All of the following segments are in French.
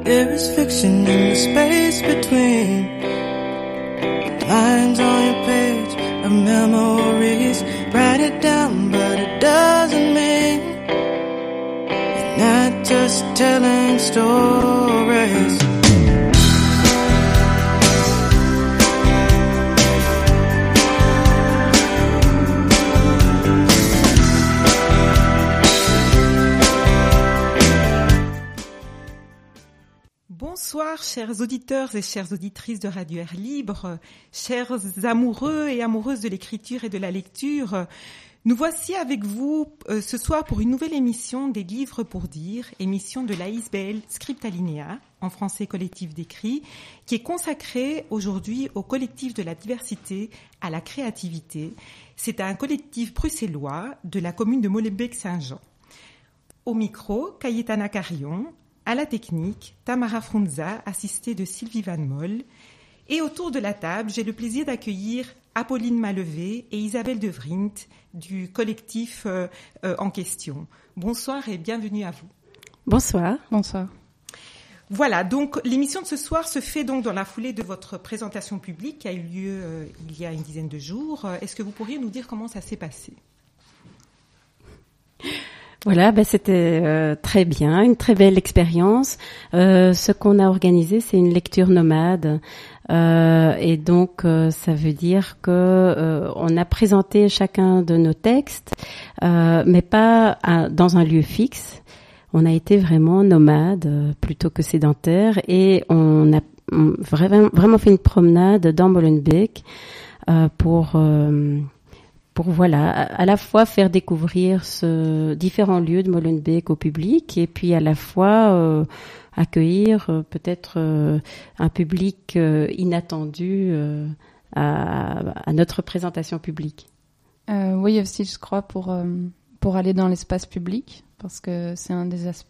There is fiction in the space between lines on your page of memories. Write it down, but it doesn't mean you're not just telling stories. Bonsoir, chers auditeurs et chères auditrices de Radio Air Libre, chers amoureux et amoureuses de l'écriture et de la lecture. Nous voici avec vous ce soir pour une nouvelle émission des Livres pour dire, émission de l'ASBL Script Alinéa, en français collectif d'écrit, qui est consacrée aujourd'hui au collectif de la diversité à la créativité. C'est un collectif bruxellois de la commune de Molenbeek-Saint-Jean. Au micro, Cayetana Carillon. À la technique, Tamara Frunza, assistée de Sylvie Van Mol. Et autour de la table, j'ai le plaisir d'accueillir Apolline Malevé et Isabelle De Vrint du collectif en question. Bonsoir et bienvenue à vous. Bonsoir. Bonsoir. Voilà, donc l'émission de ce soir se fait donc dans la foulée de votre présentation publique qui a eu lieu il y a une dizaine de jours. Est-ce que vous pourriez nous dire comment ça s'est passé ? Voilà, c'était très bien, une très belle expérience. Ce qu'on a organisé, c'est une lecture nomade, et donc ça veut dire que on a présenté chacun de nos textes, mais pas dans un lieu fixe. On a été vraiment nomade plutôt que sédentaire, et on a vraiment fait une promenade dans Molenbeek pour voilà, à la fois faire découvrir différents lieux de Molenbeek au public, et puis à la fois accueillir peut-être un public inattendu à notre présentation publique. Oui, aussi, je crois, pour aller dans l'espace public, parce que c'est un des aspects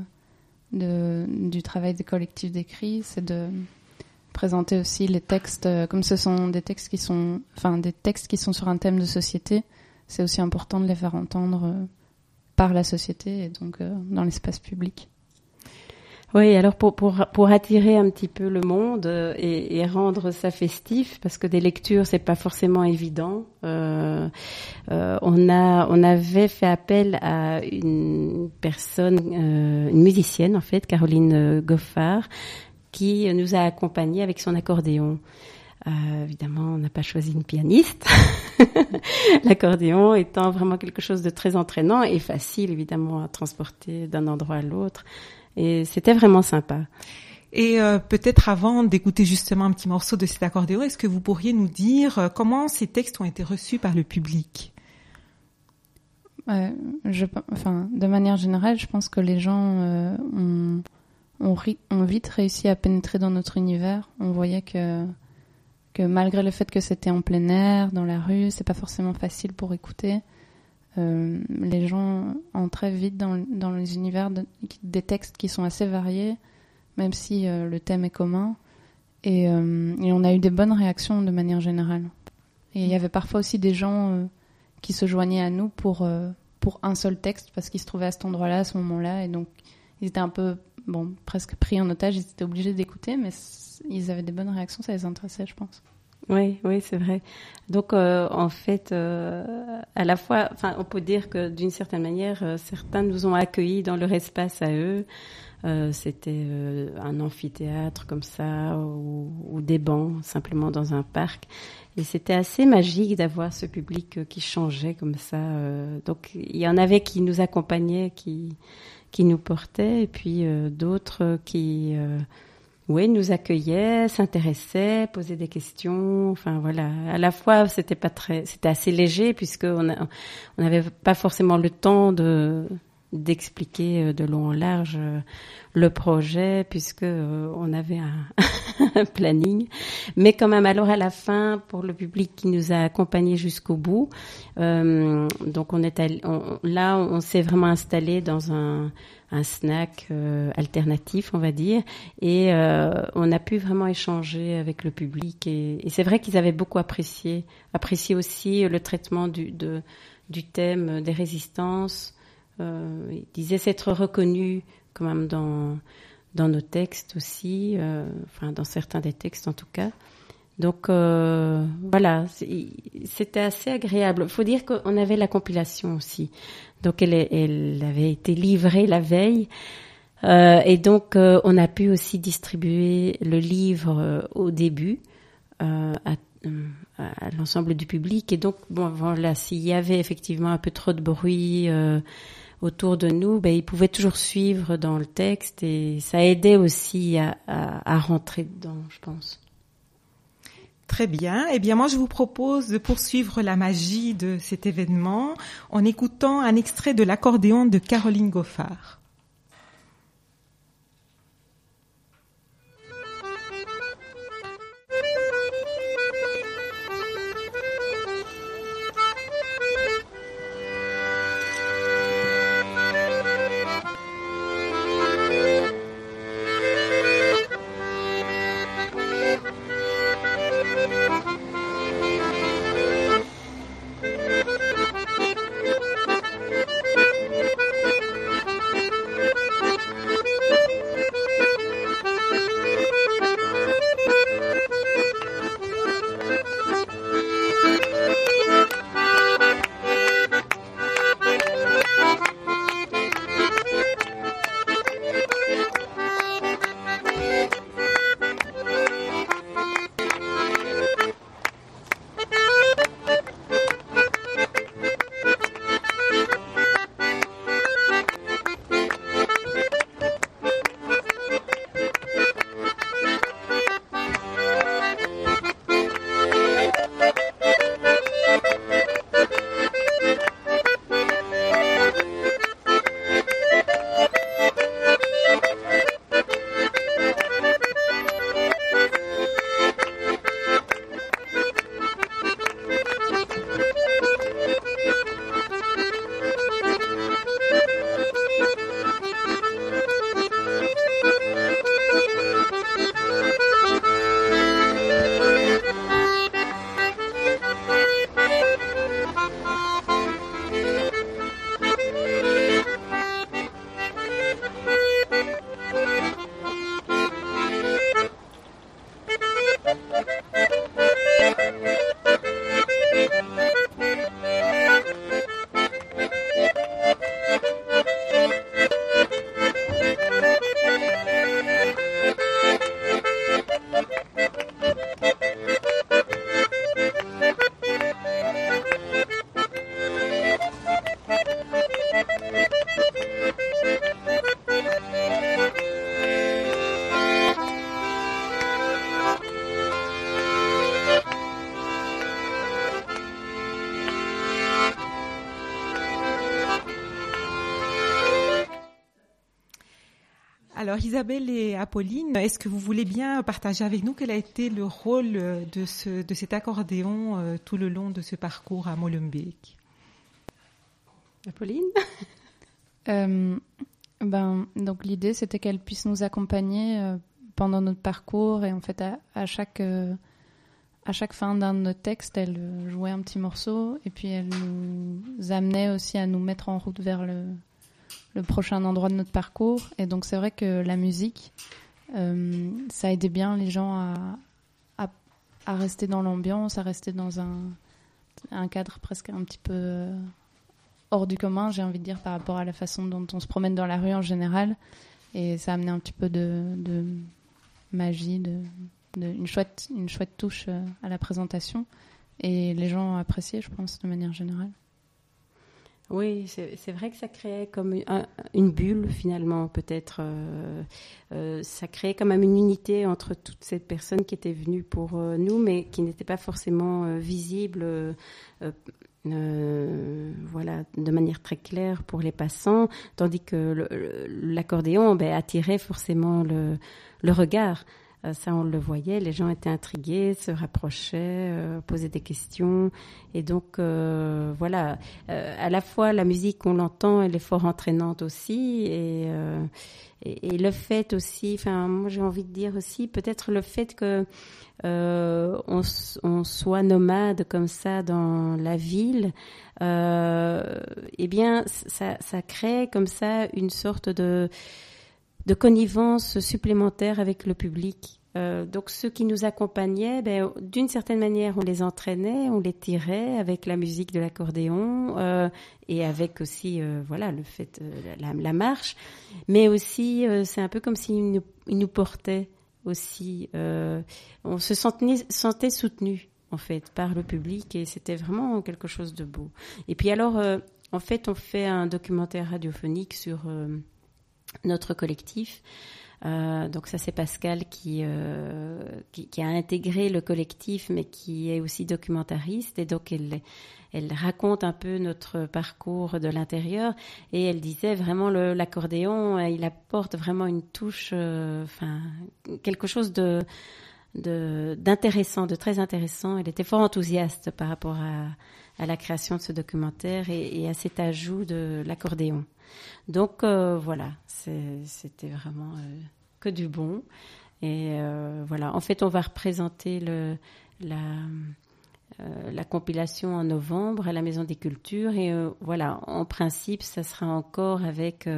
du travail des collectifs d'écrit, c'est de présenter aussi les textes, comme ce sont des textes qui sont sur un thème de société, c'est aussi important de les faire entendre par la société et donc dans l'espace public. Oui, alors pour attirer un petit peu le monde et rendre ça festif, parce que des lectures c'est pas forcément évident. On avait fait appel à une personne, une musicienne en fait, Caroline Goffard, qui nous a accompagnés avec son accordéon. Évidemment, on n'a pas choisi une pianiste. L'accordéon étant vraiment quelque chose de très entraînant et facile, évidemment, à transporter d'un endroit à l'autre. Et c'était vraiment sympa. Et peut-être avant d'écouter justement un petit morceau de cet accordéon, est-ce que vous pourriez nous dire comment ces textes ont été reçus par le public ? De manière générale, je pense que les gens ont vite réussi à pénétrer dans notre univers. On voyait que malgré le fait que c'était en plein air, dans la rue, c'est pas forcément facile pour écouter. Les gens entraient vite dans les univers des textes qui sont assez variés, même si le thème est commun. Et on a eu des bonnes réactions de manière générale. Et il y avait parfois aussi des gens qui se joignaient à nous pour un seul texte, parce qu'ils se trouvaient à cet endroit-là, à ce moment-là, et donc ils étaient un peu presque pris en otage, ils étaient obligés d'écouter, mais ils avaient des bonnes réactions, ça les intéressait, je pense. Oui, c'est vrai. Donc, en fait, à la fois, on peut dire que d'une certaine manière, certains nous ont accueillis dans leur espace à eux. C'était un amphithéâtre comme ça, ou des bancs, simplement dans un parc. Et c'était assez magique d'avoir ce public qui changeait comme ça. Donc, il y en avait qui nous accompagnaient, qui nous portaient, et puis d'autres qui nous accueillaient, s'intéressaient, posaient des questions. Enfin voilà, à la fois c'était assez léger, puisque on n'avait pas forcément le temps d'expliquer de long en large le projet, puisque on avait un planning, mais quand même, alors à la fin, pour le public qui nous a accompagnés jusqu'au bout, donc on s'est vraiment installé dans un snack alternatif, on va dire, et on a pu vraiment échanger avec le public, et c'est vrai qu'ils avaient beaucoup apprécié aussi le traitement du thème des résistances. Ils disaient s'être reconnus quand même dans dans nos textes aussi, dans certains des textes en tout cas. Donc voilà, c'était assez agréable. Il faut dire qu'on avait la compilation aussi. Donc elle avait été livrée la veille. Et donc on a pu aussi distribuer le livre au début à l'ensemble du public. Et donc voilà, s'il y avait effectivement un peu trop de bruit autour de nous, ils pouvaient toujours suivre dans le texte et ça aidait aussi à rentrer dedans, je pense. Très bien. Eh bien, moi, je vous propose de poursuivre la magie de cet événement en écoutant un extrait de l'accordéon de Caroline Goffard. Alors Isabelle et Apolline, est-ce que vous voulez bien partager avec nous quel a été le rôle de cet accordéon tout le long de ce parcours à Molenbeek? Apolline? Donc l'idée c'était qu'elle puisse nous accompagner pendant notre parcours et en fait à chaque fin d'un de nos textes, elle jouait un petit morceau et puis elle nous amenait aussi à nous mettre en route vers le prochain endroit de notre parcours. Et donc c'est vrai que la musique, ça aidait bien les gens à rester dans l'ambiance, à rester dans un cadre presque un petit peu hors du commun, j'ai envie de dire, par rapport à la façon dont on se promène dans la rue en général. Et ça amenait un petit peu de magie, une chouette touche à la présentation. Et les gens appréciaient, je pense, de manière générale. Oui, c'est vrai que ça créait comme une bulle finalement, peut-être. Ça créait quand même une unité entre toutes ces personnes qui étaient venues pour nous, mais qui n'étaient pas forcément visibles, voilà, de manière très claire pour les passants, tandis que l'accordéon attirait forcément le regard. Ça, on le voyait, les gens étaient intrigués, se rapprochaient, posaient des questions. Et donc, voilà, à la fois la musique, on l'entend, elle est fort entraînante aussi. Et le fait aussi, moi j'ai envie de dire aussi, peut-être le fait que on soit nomade comme ça dans la ville, eh bien, ça crée comme ça une sorte de connivence supplémentaire avec le public. Donc ceux qui nous accompagnaient, d'une certaine manière, on les entraînait, on les tirait avec la musique de l'accordéon et avec aussi le fait la marche, mais aussi c'est un peu comme s'ils nous portaient aussi. On se sentait soutenu en fait par le public et c'était vraiment quelque chose de beau. Et puis alors, en fait, on fait un documentaire radiophonique sur notre collectif. Donc ça c'est Pascal qui a intégré le collectif mais qui est aussi documentariste et donc elle raconte un peu notre parcours de l'intérieur et elle disait vraiment l'accordéon il apporte vraiment une touche quelque chose d'intéressant, de très intéressant. Elle était fort enthousiaste par rapport à la création de ce documentaire et à cet ajout de l'accordéon. Donc voilà, c'était vraiment que du bon. Et voilà, en fait, on va représenter la compilation en novembre à la Maison des Cultures. Et voilà, en principe, ça sera encore avec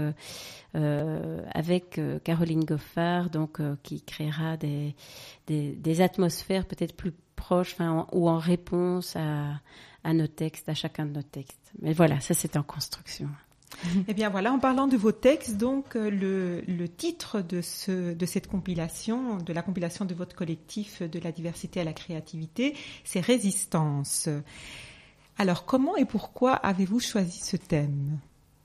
Caroline Goffard, donc qui créera des atmosphères peut-être plus proches, ou en réponse à nos textes, à chacun de nos textes. Mais voilà, ça c'est en construction. Eh bien voilà, en parlant de vos textes, donc le titre de cette compilation, de la compilation de votre collectif de la diversité à la créativité, c'est Résistance. Alors comment et pourquoi avez-vous choisi ce thème ?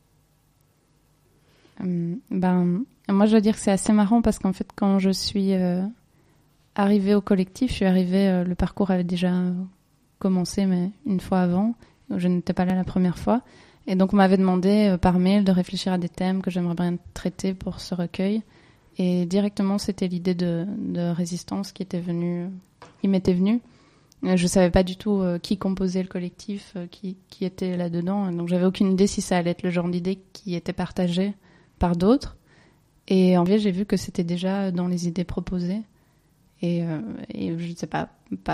Moi je dois dire que c'est assez marrant parce qu'en fait quand je suis arrivée au collectif, le parcours avait déjà commencé mais une fois avant, je n'étais pas là la première fois. Et donc, on m'avait demandé par mail de réfléchir à des thèmes que j'aimerais bien traiter pour ce recueil. Et directement, c'était l'idée de résistance qui m'était venue. Je savais pas du tout qui composait le collectif, qui était là-dedans. Donc, j'avais aucune idée si ça allait être le genre d'idée qui était partagée par d'autres. Et en fait, j'ai vu que c'était déjà dans les idées proposées. Et je ne sais pas,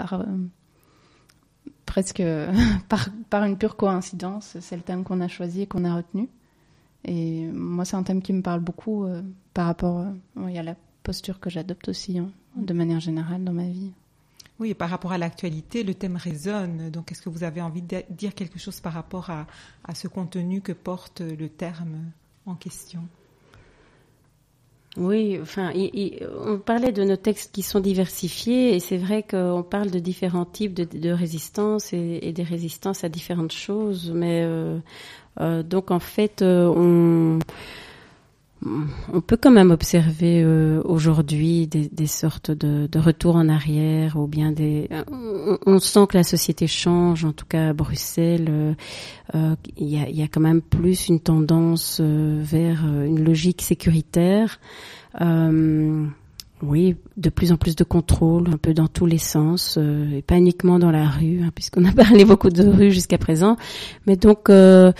presque par une pure coïncidence, c'est le thème qu'on a choisi et qu'on a retenu. Et moi, c'est un thème qui me parle beaucoup par rapport à la posture que j'adopte aussi, de manière générale, dans ma vie. Oui, et par rapport à l'actualité, le thème résonne. Donc, est-ce que vous avez envie de dire quelque chose par rapport à ce contenu que porte le terme en question ? Oui, on parlait de nos textes qui sont diversifiés et c'est vrai qu'on parle de différents types de résistance et des résistances à différentes choses, mais donc en fait on peut quand même observer aujourd'hui des sortes de retours en arrière ou bien on sent que la société change, en tout cas à Bruxelles il y a quand même plus une tendance vers une logique sécuritaire, oui, de plus en plus de contrôle un peu dans tous les sens et pas uniquement dans la rue, puisqu'on a parlé beaucoup de rue jusqu'à présent, mais donc il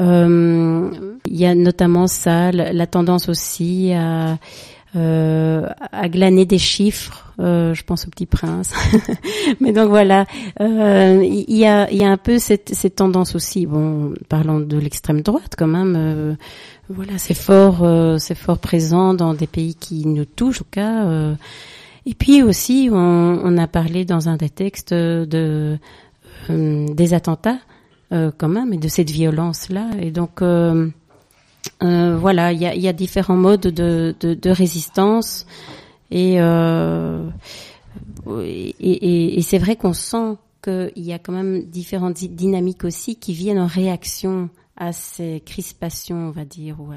y a notamment ça, la tendance aussi à glaner des chiffres, je pense au Petit Prince. Mais donc voilà, il y a un peu cette tendance aussi. Bon, parlons de l'extrême droite quand même. Voilà, c'est fort présent dans des pays qui nous touchent, en tout cas. Et puis aussi, on a parlé dans un des textes des attentats, quand même, et de cette violence-là. Et donc voilà, il y a différents modes de résistance et c'est vrai qu'on sent qu'il y a quand même différentes dynamiques aussi qui viennent en réaction à ces crispations, on va dire, ou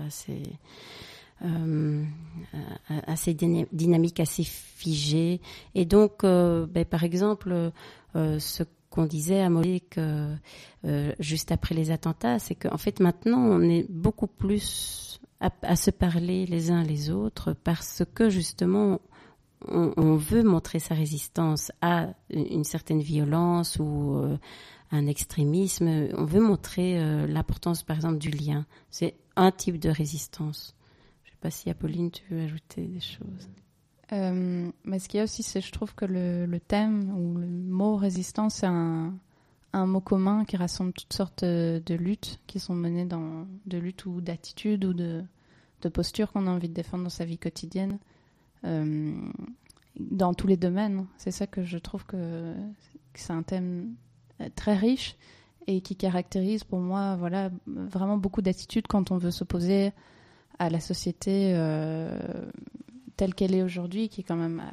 à ces dynamiques assez figées. Et donc, par exemple, ce qu'on disait à Monique juste après les attentats, c'est qu'en fait maintenant on est beaucoup plus à se parler les uns les autres parce que justement on veut montrer sa résistance à une certaine violence ou un extrémisme. On veut montrer l'importance par exemple du lien. C'est un type de résistance. Je ne sais pas si Apolline tu veux ajouter des choses. Mais ce qu'il y a aussi, c'est je trouve que le thème ou le mot résistance, c'est un mot commun qui rassemble toutes sortes de luttes qui sont menées de luttes ou d'attitudes ou de de posture qu'on a envie de défendre dans sa vie quotidienne, dans tous les domaines. C'est ça que je trouve que c'est un thème très riche et qui caractérise pour moi vraiment beaucoup d'attitudes quand on veut s'opposer à la société telle qu'elle est aujourd'hui, qui est quand même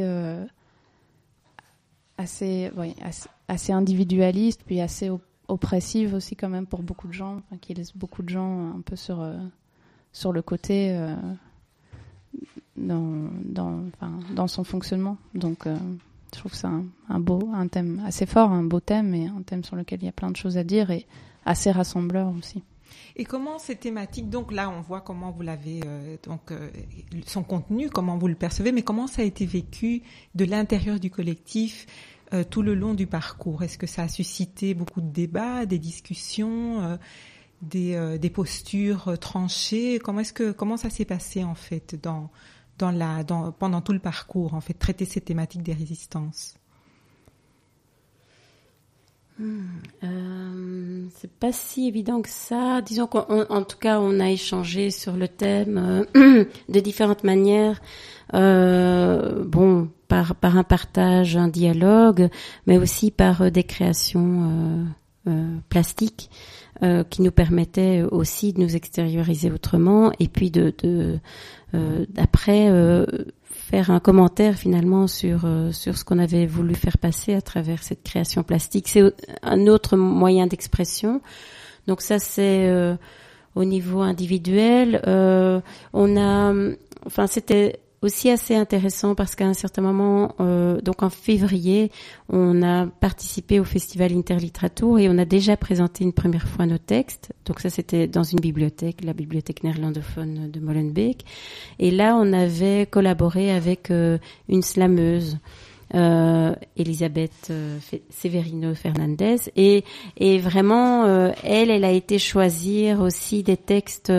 assez individualiste, puis assez oppressive aussi quand même pour beaucoup de gens, qui laisse beaucoup de gens un peu sur le côté dans son fonctionnement. Donc je trouve que c'est un thème assez fort, un beau thème, et un thème sur lequel il y a plein de choses à dire, et assez rassembleur aussi. Et comment ces thématiques, donc là on voit comment vous l'avez, son contenu, comment vous le percevez, mais comment ça a été vécu de l'intérieur du collectif tout le long du parcours? Est-ce que ça a suscité beaucoup de débats, des discussions, des postures tranchées? Comment ça s'est passé en fait pendant tout le parcours, en fait, traiter ces thématiques des résistances? C'est pas si évident que ça. Disons qu'en tout cas, on a échangé sur le thème de différentes manières. Par un partage, un dialogue, mais aussi par des créations plastiques qui nous permettaient aussi de nous extérioriser autrement, et puis d'après faire un commentaire finalement sur ce qu'on avait voulu faire passer à travers cette création plastique. C'est un autre moyen d'expression. Donc ça, c'est au niveau individuel. C'était aussi assez intéressant parce qu'à un certain moment, donc en février, on a participé au Festival Interliteratur et on a déjà présenté une première fois nos textes. Donc ça, c'était dans une bibliothèque, la bibliothèque néerlandophone de Molenbeek. Et là, on avait collaboré avec une slameuse, Elisabeth Severino Fernandez, et vraiment, elle a été choisir aussi des textes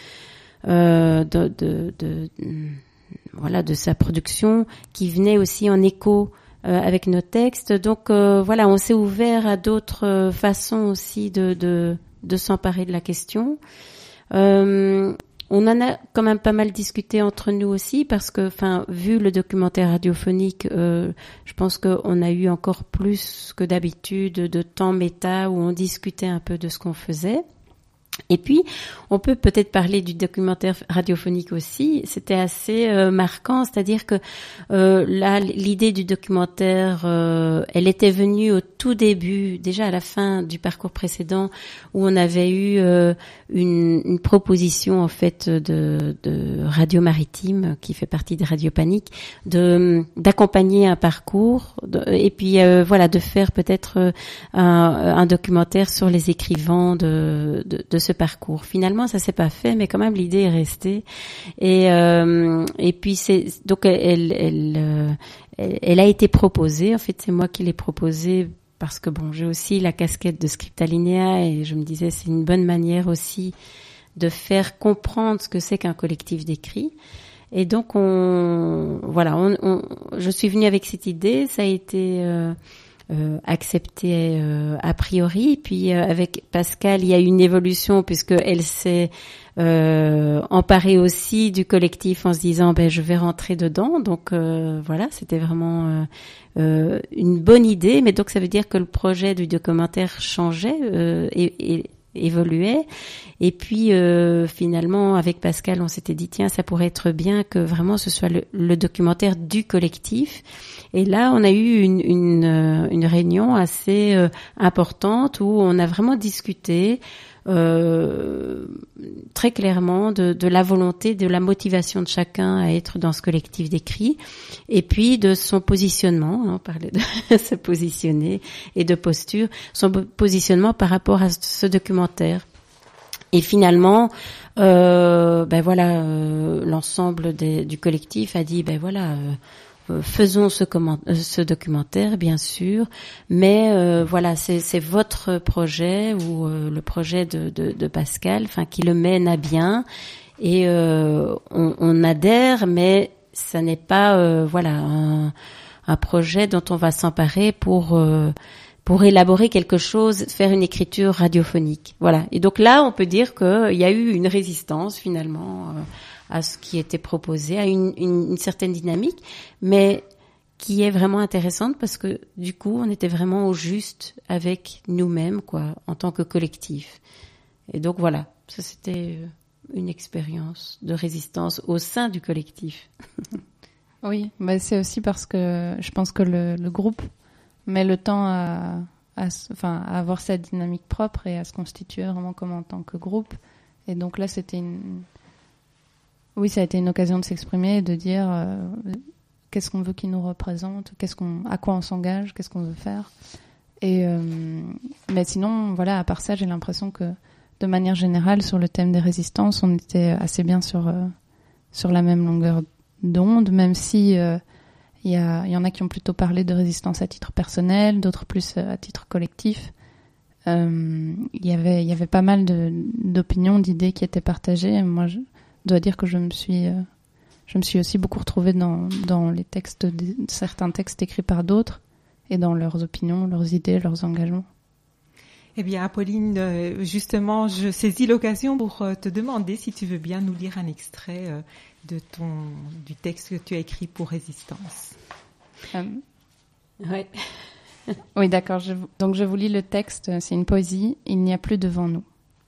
de sa production qui venait aussi en écho avec nos textes. Donc on s'est ouvert à d'autres façons aussi de s'emparer de la question. On en a quand même pas mal discuté entre nous aussi parce que, vu le documentaire radiophonique, je pense qu'on a eu encore plus que d'habitude de temps méta où on discutait un peu de ce qu'on faisait. Et puis, on peut peut-être parler du documentaire radiophonique aussi. C'était assez marquant, c'est-à-dire que là, l'idée du documentaire, elle était venue au tout début, déjà à la fin du parcours précédent, où on avait eu une proposition en fait de Radio Maritime, qui fait partie de Radio Panique, d'accompagner un parcours, et puis de faire peut-être un documentaire sur les écrivains de ce parcours. Finalement, ça s'est pas fait, mais quand même l'idée est restée. Et puis elle a été proposée. En fait, c'est moi qui l'ai proposée parce que j'ai aussi la casquette de Scriptalinea et je me disais c'est une bonne manière aussi de faire comprendre ce que c'est qu'un collectif d'écrit. Et donc je suis venue avec cette idée. Ça a été accepté a priori, puis avec Pascal il y a eu une évolution puisque elle s'est emparée aussi du collectif en se disant je vais rentrer dedans, donc c'était vraiment une bonne idée, mais donc ça veut dire que le projet du documentaire changeait et évoluait, et puis finalement avec Pascal on s'était dit tiens, ça pourrait être bien que vraiment ce soit le documentaire du collectif. Et là, on a eu une réunion assez importante où on a vraiment discuté très clairement de la volonté, de la motivation de chacun à être dans ce collectif d'écrit, et puis de son positionnement, on parlait de se positionner et de posture, son positionnement par rapport à ce documentaire. Et finalement, l'ensemble du collectif a dit faisons ce documentaire, bien sûr, mais c'est votre projet ou le projet de Pascal, qui le mène à bien, et on adhère, mais ça n'est pas un projet dont on va s'emparer pour pour élaborer quelque chose, faire une écriture radiophonique. Voilà. Et donc là, on peut dire qu'il y a eu une résistance finalement à ce qui était proposé, à une certaine dynamique, mais qui est vraiment intéressante parce que du coup, on était vraiment au juste avec nous-mêmes, quoi, en tant que collectif. Et donc voilà, ça c'était une expérience de résistance au sein du collectif. Oui, mais c'est aussi parce que je pense que le groupe met le temps à avoir sa dynamique propre et à se constituer vraiment comme en tant que groupe. Et donc là, ça a été une occasion de s'exprimer et de dire qu'est-ce qu'on veut qui nous représente, à quoi on s'engage, qu'est-ce qu'on veut faire. Et mais sinon, voilà, à part ça, j'ai l'impression que de manière générale, sur le thème des résistances, on était assez bien sur la même longueur d'onde, même si il y en a qui ont plutôt parlé de résistance à titre personnel, d'autres plus à titre collectif. Il y avait pas mal d'opinions, d'idées qui étaient partagées. Moi, je dois dire que je me suis aussi beaucoup retrouvée dans les textes, certains textes écrits par d'autres, et dans leurs opinions, leurs idées, leurs engagements. Eh bien, Apolline, justement, je saisis l'occasion pour te demander si tu veux bien nous lire un extrait du texte que tu as écrit pour Résistance. Ouais. Oui, d'accord. Donc, je vous lis le texte. C'est une poésie. Il n'y a plus devant nous.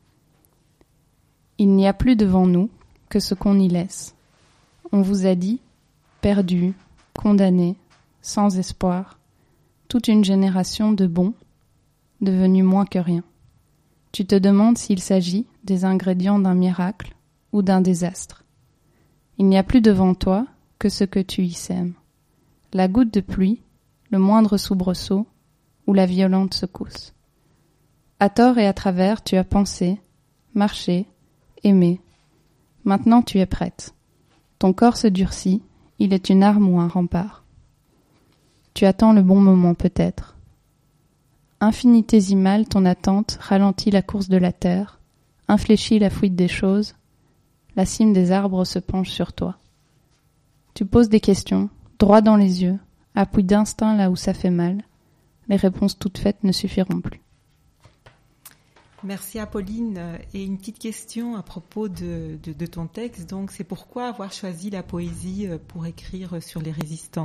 Il n'y a plus devant nous que ce qu'on y laisse. On vous a dit, perdu, condamné, sans espoir, toute une génération de bons, devenus moins que rien. Tu te demandes s'il s'agit des ingrédients d'un miracle ou d'un désastre. Il n'y a plus devant toi que ce que tu y sèmes. La goutte de pluie, le moindre soubresaut ou la violente secousse. À tort et à travers, tu as pensé, marché, aimé. Maintenant tu es prête. Ton corps se durcit, il est une arme ou un rempart. Tu attends le bon moment peut-être. Infinitésimale ton attente ralentit la course de la terre, infléchit la fuite des choses, la cime des arbres se penche sur toi. Tu poses des questions, droit dans les yeux, appuie d'instinct là où ça fait mal. Les réponses toutes faites ne suffiront plus. Merci Apolline. Et une petite question à propos de ton texte. Donc, c'est pourquoi avoir choisi la poésie pour écrire sur les résistances ?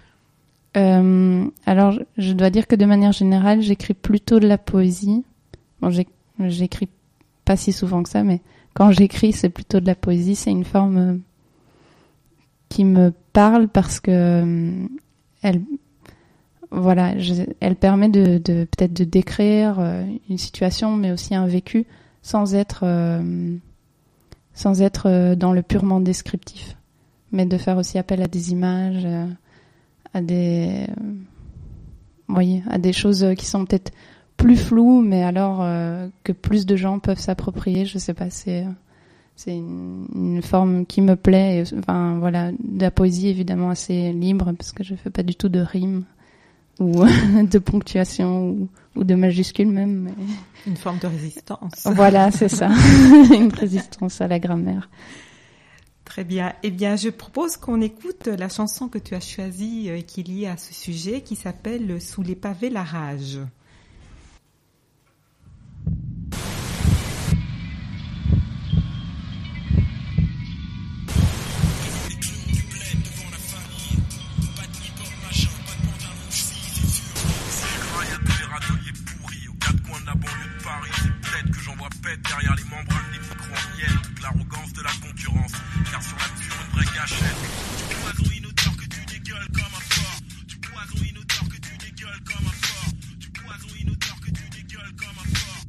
Alors, je dois dire que de manière générale, j'écris plutôt de la poésie. Bon, j'écris pas si souvent que ça, mais quand j'écris, c'est plutôt de la poésie. C'est une forme qui me parle parce que elle permet de peut-être de décrire une situation, mais aussi un vécu, sans être dans le purement descriptif, mais de faire aussi appel à des images, à des choses qui sont peut-être plus floues, mais alors que plus de gens peuvent s'approprier. Je sais pas, c'est une forme qui me plaît. Enfin voilà, de la poésie évidemment assez libre parce que je fais pas du tout de rimes ou de ponctuation ou de majuscules même. Mais... Une forme de résistance. Voilà, c'est ça, une résistance à la grammaire. Très bien. Eh bien, je propose qu'on écoute la chanson que tu as choisie et qui est liée à ce sujet, qui s'appelle « Sous les pavés, la rage ». Derrière les membranes des micro-miels, toute l'arrogance de la concurrence. Car sur la mesure, une vraie gâchette. Du poison inodore que tu dégueules comme un porc. Du poison inodore que tu dégueules comme un porc. Du poison inodore que tu dégueules comme un porc.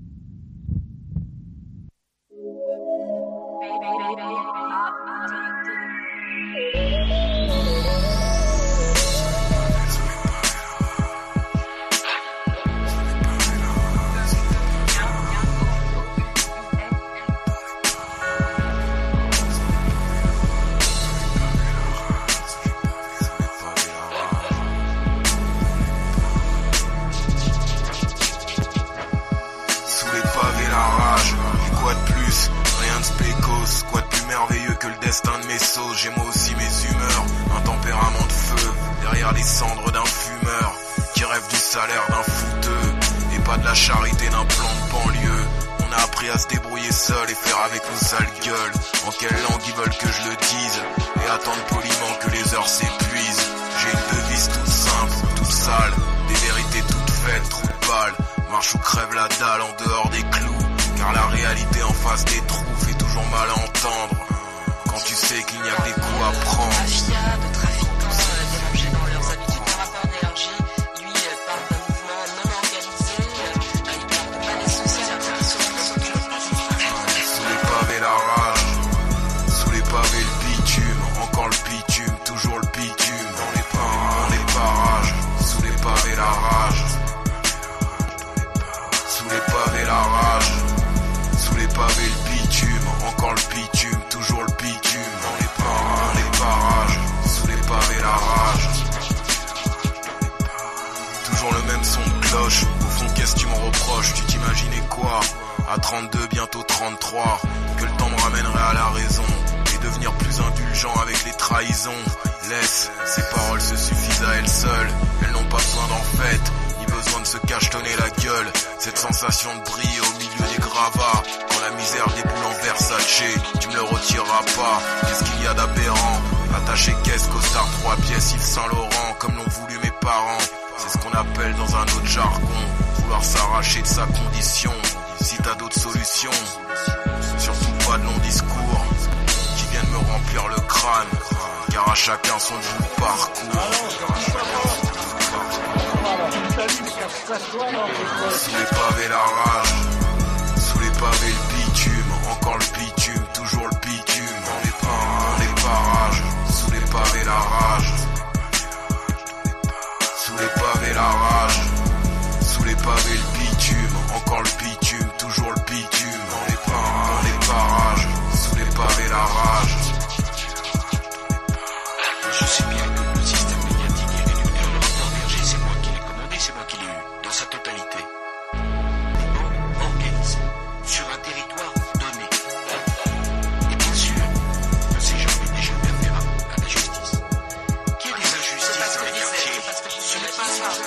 Destin de mes sauces, j'ai moi aussi mes humeurs, un tempérament de feu, derrière les cendres d'un fumeur. qui rêvent du salaire d'un fouteux et pas de la charité d'un plan de banlieue. On a appris à se débrouiller seul et faire avec nos sales gueules. En quelle langue ils veulent que je le dise et attendre poliment que les heures s'épuisent. J'ai une devise toute simple, toute sale, des vérités toutes faites, trop de balles. Marche ou crève la dalle en dehors des clous, car la réalité en face des trous fait toujours mal à entendre. Quand tu sais qu'il n'y a que des coups à prendre. Mafia de trafiquants dérangés dans leurs habitudes par rapport d'énergie. Lui parle d'un mouvement non organisé. Il parle de malaise social international. Sous les pavés la rage, sous les pavés le bitume, encore le bitume, toujours le bitume. Dans les parages, sous les pavés la rage. Sous les pavés la rage, sous les pavés le bitume, encore le bitume, toujours le bitume. Dans les parages, sous les pavés la rage. Toujours le même son de cloche, au fond qu'est-ce que tu me reproches? Tu t'imaginais quoi? À 32, bientôt 33, que le temps me ramènerait à la raison et devenir plus indulgent avec les trahisons. Laisse, ces paroles se suffisent à elles seules, elles n'ont pas besoin d'en fait, ni besoin de se cachetonner la gueule. Cette sensation de briller au milieu des gravats, quand la misère déboule en Versace, tu me le retireras pas. Qu'est-ce qu'il y a d'aberrant? Attaché caisse, costard 3 pièces, Yves Saint Laurent, comme l'ont voulu mes parents. C'est ce qu'on appelle dans un autre jargon, vouloir s'arracher de sa condition. Si t'as d'autres solutions, surtout pas de longs discours qui viennent me remplir le crâne, car à chacun son bout de parcours. Sous les pavés la rage, sous les pavés le bitume, encore le bitume, toujours le bitume. Dans les parages, sous les pavés la rage. Sous les pavés la rage, sous les pavés le bitume, encore le bitume, toujours le bitume. Dans les parages, sous les pavés la rage. Je sais bien que le système médiatique est réducteur. Le rapport Berger, c'est moi qui l'ai commandé, c'est moi qui l'ai eu, dans sa totalité. Des banques organisées, sur un territoire donné. Et bien sûr, on s'est jamais déjà eu affaire à la justice. Qu'il y ait des injustices dans les quartiers, ce n'est pas ça.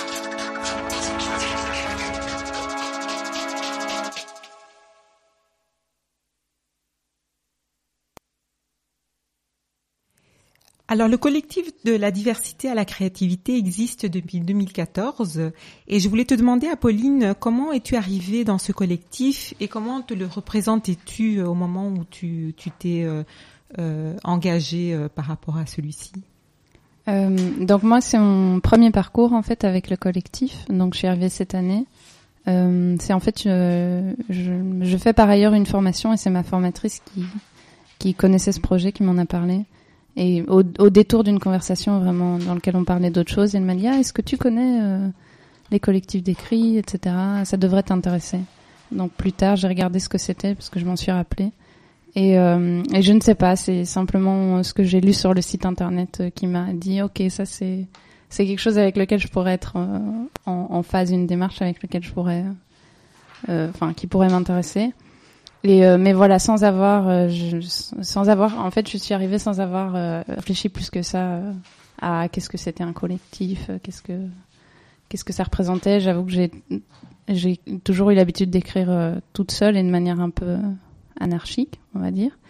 Alors, le collectif de la diversité à la créativité existe depuis 2014 et je voulais te demander, Apolline, comment es-tu arrivée dans ce collectif et comment te le représentais-tu au moment où tu t'es engagée par rapport à celui-ci? Donc moi, c'est mon premier parcours en fait avec le collectif. Donc je suis arrivée cette année. C'est en fait, je fais par ailleurs une formation et c'est ma formatrice qui connaissait ce projet qui m'en a parlé. Et au détour d'une conversation vraiment dans laquelle on parlait d'autres choses, elle m'a dit est-ce que tu connais les collectifs d'écrit, etc. Ça devrait t'intéresser. Donc plus tard, j'ai regardé ce que c'était parce que je m'en suis rappelée. Et je ne sais pas, c'est simplement ce que j'ai lu sur le site internet qui m'a dit ok, ça c'est quelque chose avec lequel je pourrais être en phase, une démarche avec laquelle je pourrais, qui pourrait m'intéresser. Et mais voilà, sans avoir, en fait, je suis arrivée sans avoir réfléchi plus que ça à qu'est-ce que c'était un collectif, qu'est-ce que ça représentait. J'avoue que j'ai toujours eu l'habitude d'écrire toute seule et de manière un peu anarchique, on va dire.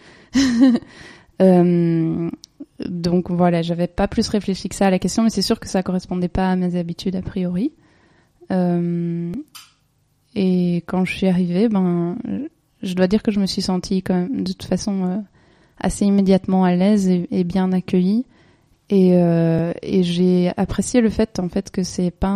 Donc voilà, j'avais pas plus réfléchi que ça à la question, mais c'est sûr que ça correspondait pas à mes habitudes a priori. Et quand je suis arrivée, je dois dire que je me suis sentie quand même de toute façon assez immédiatement à l'aise et bien accueillie. Et j'ai apprécié le fait en fait que c'est pas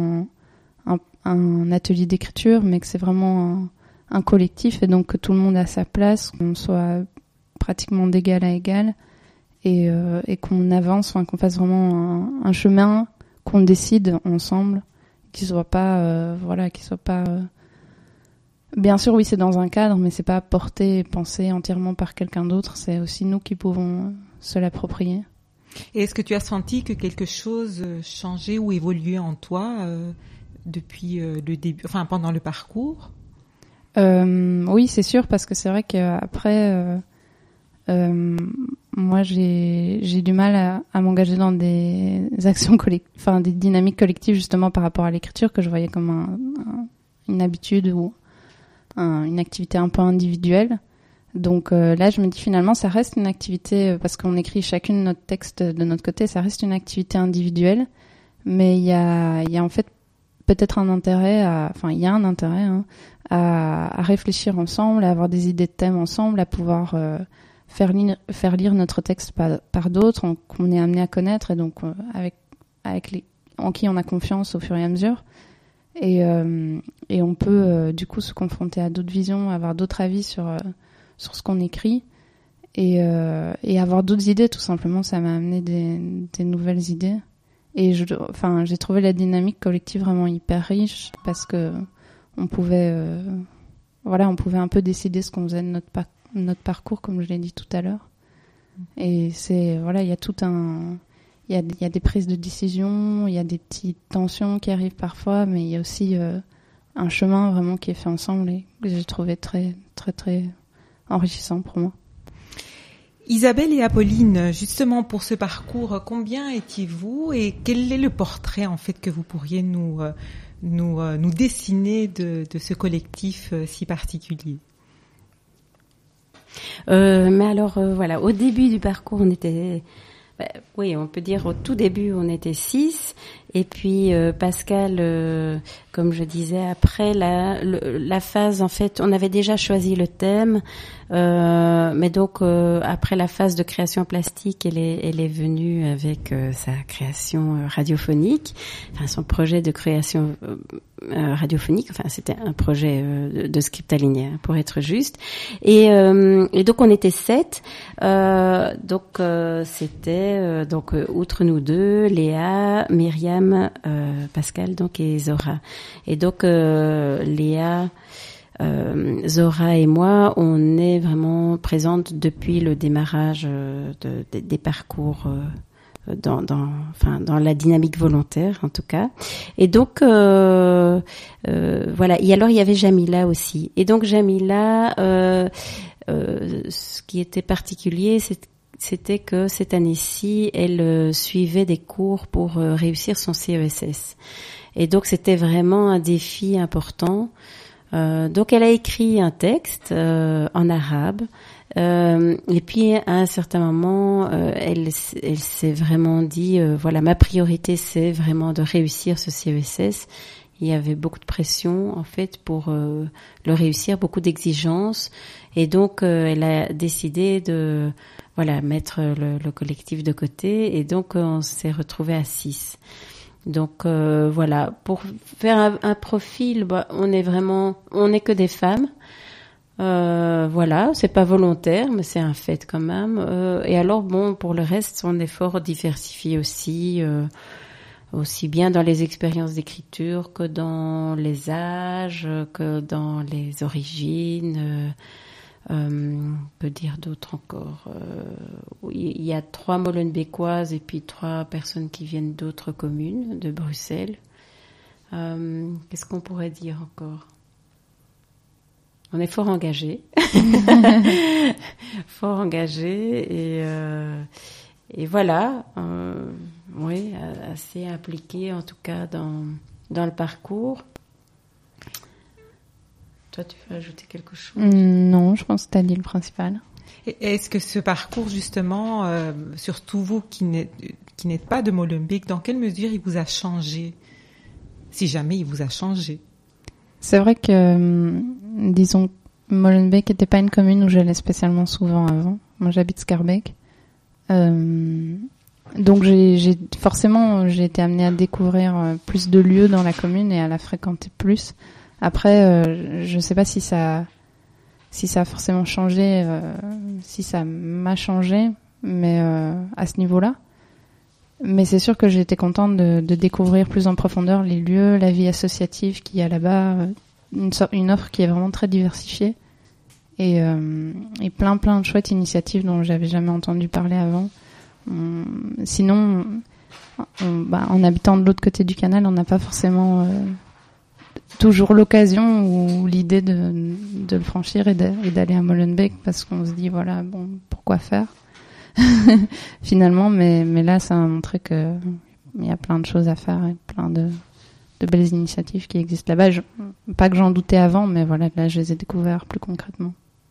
un atelier d'écriture, mais que c'est vraiment un collectif et donc que tout le monde a sa place, qu'on soit pratiquement d'égal à égal et qu'on avance, qu'on fasse vraiment un chemin qu'on décide ensemble, qu'il soit pas bien sûr, oui, c'est dans un cadre, mais c'est pas porté et pensé entièrement par quelqu'un d'autre. C'est aussi nous qui pouvons se l'approprier. Et est-ce que tu as senti que quelque chose changeait ou évoluait en toi depuis le début, pendant le parcours? Oui, c'est sûr, parce que c'est vrai qu'après, moi, moi j'ai du mal à m'engager dans des actions collectives, des dynamiques collectives justement par rapport à l'écriture que je voyais comme une habitude ou une activité un peu individuelle. Donc là, je me dis finalement, ça reste une activité, parce qu'on écrit chacune notre texte de notre côté, ça reste une activité individuelle, mais il y a en fait peut-être un intérêt il y a un intérêt à réfléchir ensemble, à avoir des idées de thèmes ensemble, à pouvoir faire lire notre texte par d'autres qu'on est amené à connaître et donc en qui on a confiance au fur et à mesure. Et on peut du coup se confronter à d'autres visions, avoir d'autres avis sur ce qu'on écrit et avoir d'autres idées, tout simplement. Ça m'a amené des nouvelles idées. Et j'ai trouvé la dynamique collective vraiment hyper riche parce que on pouvait un peu décider ce qu'on faisait de notre parcours, comme je l'ai dit tout à l'heure. Et il y a tout il y a des prises de décision, il y a des petites tensions qui arrivent parfois, mais il y a aussi un chemin vraiment qui est fait ensemble et que j'ai trouvé très, très, très enrichissant pour moi. Isabelle et Apolline, justement pour ce parcours, combien étiez-vous et quel est le portrait en fait que vous pourriez nous dessiner de ce collectif si particulier? Mais alors voilà, au début du parcours, on était, on peut dire au tout début, on était 6. Et puis Pascal, comme je disais, après la phase, en fait, on avait déjà choisi le thème, mais donc après la phase de création plastique, elle est venue avec sa création radiophonique, son projet de création radiophonique. C'était un projet de script aligné, pour être juste. Et donc on était 7. C'était outre nous deux, Léa, Myriam, Pascal et Zora. Et donc Léa, Zora et moi, on est vraiment présentes depuis le démarrage des parcours dans la dynamique volontaire en tout cas. Et donc voilà. Et alors il y avait Jamila aussi. Et donc Jamila, ce qui était particulier, c'était que cette année-ci, elle suivait des cours pour réussir son CESS. Et donc, c'était vraiment un défi important. Donc, elle a écrit un texte en arabe. Et puis, à un certain moment, elle s'est vraiment dit, ma priorité, c'est vraiment de réussir ce CESS. Il y avait beaucoup de pression, en fait, pour le réussir, beaucoup d'exigences. Et donc, elle a décidé de mettre le collectif de côté. Et donc, on s'est retrouvés à 6. Donc, pour faire un profil, on est que des femmes. C'est pas volontaire, mais c'est un fait quand même. Et alors, pour le reste, on est fort diversifié aussi bien dans les expériences d'écriture que dans les âges, que dans les origines. Que dire d'autre encore? Il y a 3 Molenbeekoises et puis 3 personnes qui viennent d'autres communes, de Bruxelles. Qu'est-ce qu'on pourrait dire encore? On est fort engagés. Fort engagés et voilà. Assez impliqués en tout cas dans le parcours. Toi, tu veux ajouter quelque chose? Non, je pense que tu as dit le principal. Et est-ce que ce parcours, justement, surtout vous qui n'êtes pas de Molenbeek, dans quelle mesure il vous a changé? Si jamais il vous a changé. C'est vrai que, disons, Molenbeek n'était pas une commune où j'allais spécialement souvent avant. Moi, j'habite Schaerbeek. Donc, j'ai été amenée à découvrir plus de lieux dans la commune et à la fréquenter plus. Après, je sais pas si ça a forcément changé, si ça m'a changé, mais à ce niveau-là. Mais c'est sûr que j'ai été contente de découvrir plus en profondeur les lieux, la vie associative qu'il y a là-bas, une offre qui est vraiment très diversifiée et plein de chouettes initiatives dont j'avais jamais entendu parler avant. Sinon, en habitant de l'autre côté du canal, on n'a pas forcément toujours l'occasion ou l'idée de le franchir et d'aller à Molenbeek parce qu'on se dit pourquoi faire. finalement, mais là, ça m'a montré que il y a plein de choses à faire et plein de belles initiatives qui existent là-bas. Pas que j'en doutais avant, mais voilà, là, je les ai découvertes plus concrètement.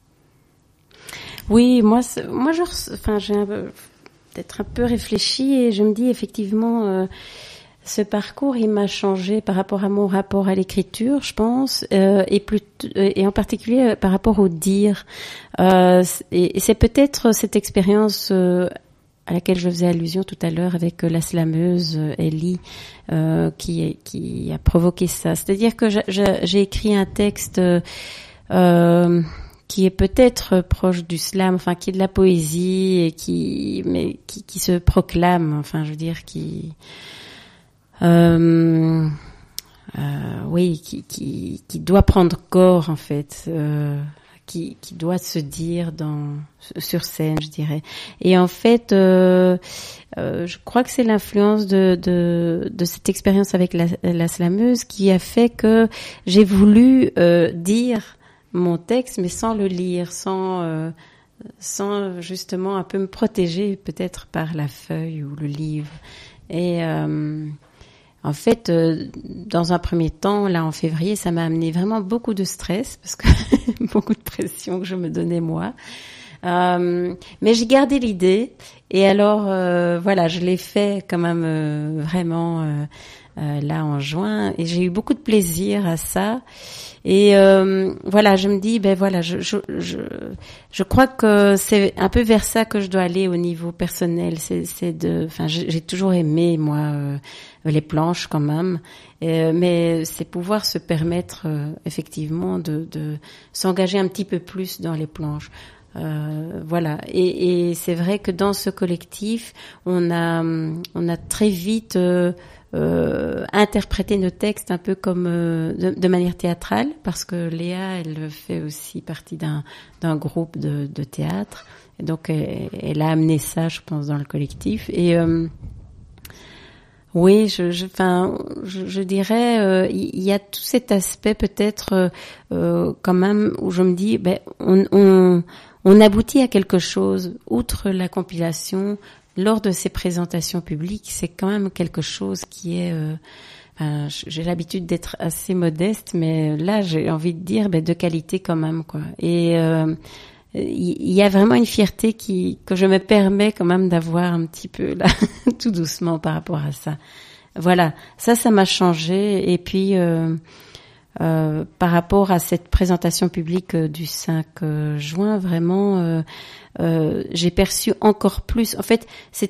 Oui, moi, j'ai peut-être un peu réfléchi et je me dis effectivement, ce parcours, il m'a changé par rapport à mon rapport à l'écriture, je pense, et en particulier par rapport au dire. Et c'est peut-être cette expérience à laquelle je faisais allusion tout à l'heure avec la slameuse Ellie, qui a provoqué ça. C'est-à-dire que j'ai écrit un texte qui est peut-être proche du slam, enfin qui est de la poésie et qui se proclame, enfin je veux dire qui doit prendre corps en fait, qui doit se dire sur scène, je dirais. Et en fait, je crois que c'est l'influence de cette expérience avec la slameuse qui a fait que j'ai voulu dire mon texte, mais sans le lire, sans justement un peu me protéger peut-être par la feuille ou le livre. Et en fait, dans un premier temps, là en février, ça m'a amené vraiment beaucoup de stress parce que beaucoup de pression que je me donnais moi. Mais j'ai gardé l'idée et alors voilà, je l'ai fait quand même vraiment là en juin et j'ai eu beaucoup de plaisir à ça. Et voilà, je me dis, ben voilà, je crois que c'est un peu vers ça que je dois aller au niveau personnel. J'ai toujours aimé moi les planches quand même, mais c'est pouvoir se permettre effectivement de s'engager un petit peu plus dans les planches. Voilà, et c'est vrai que dans ce collectif, on a très vite interpréter nos textes un peu comme de manière théâtrale, parce que Léa, elle fait aussi partie d'un groupe de théâtre, et donc elle a amené ça, je pense, dans le collectif. Et oui, je dirais, il y a tout cet aspect peut-être quand même où je me dis, ben on aboutit à quelque chose outre la compilation. Lors de ces présentations publiques, c'est quand même quelque chose qui est... j'ai l'habitude d'être assez modeste, mais là, j'ai envie de dire de qualité quand même, quoi. Et il y a vraiment une fierté que je me permets quand même d'avoir un petit peu, là, tout doucement par rapport à ça. Voilà, ça m'a changé. Et puis... par rapport à cette présentation publique du 5 juin, vraiment, j'ai perçu encore plus. En fait,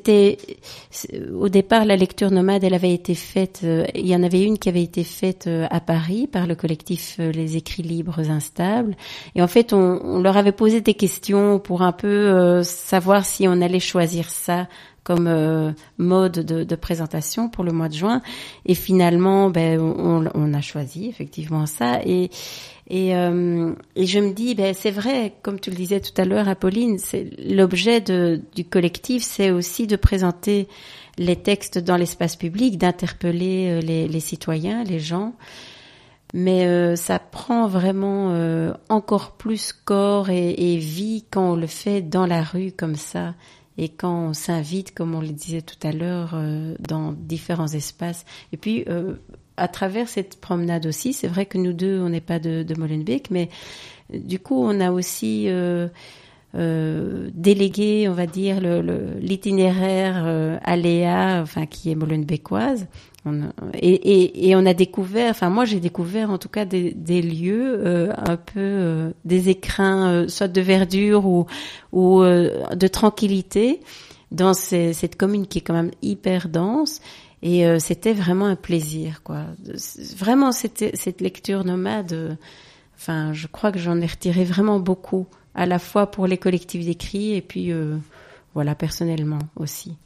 au départ, la lecture nomade, elle avait été faite. Il y en avait une qui avait été faite à Paris par le collectif Les Écrits Libres Instables. Et en fait, on leur avait posé des questions pour un peu savoir si on allait choisir ça comme mode de présentation pour le mois de juin, et finalement on a choisi effectivement ça, et je me dis c'est vrai, comme tu le disais tout à l'heure Apolline, c'est l'objet du collectif, c'est aussi de présenter les textes dans l'espace public, d'interpeller les citoyens, les gens, mais ça prend vraiment encore plus corps et vie quand on le fait dans la rue comme ça. Et quand on s'invite, comme on le disait tout à l'heure, dans différents espaces. Et puis, à travers cette promenade aussi, c'est vrai que nous deux, on n'est pas de Molenbeek, mais du coup, on a aussi délégué, on va dire, l'itinéraire à Léa, enfin, qui est molenbeekoise. Et on a découvert, enfin moi j'ai découvert en tout cas des lieux un peu des écrins soit de verdure ou de tranquillité dans cette commune qui est quand même hyper dense, et c'était vraiment un plaisir, quoi. Vraiment cette lecture nomade, enfin je crois que j'en ai retiré vraiment beaucoup, à la fois pour les collectifs d'écrits et puis voilà, personnellement aussi.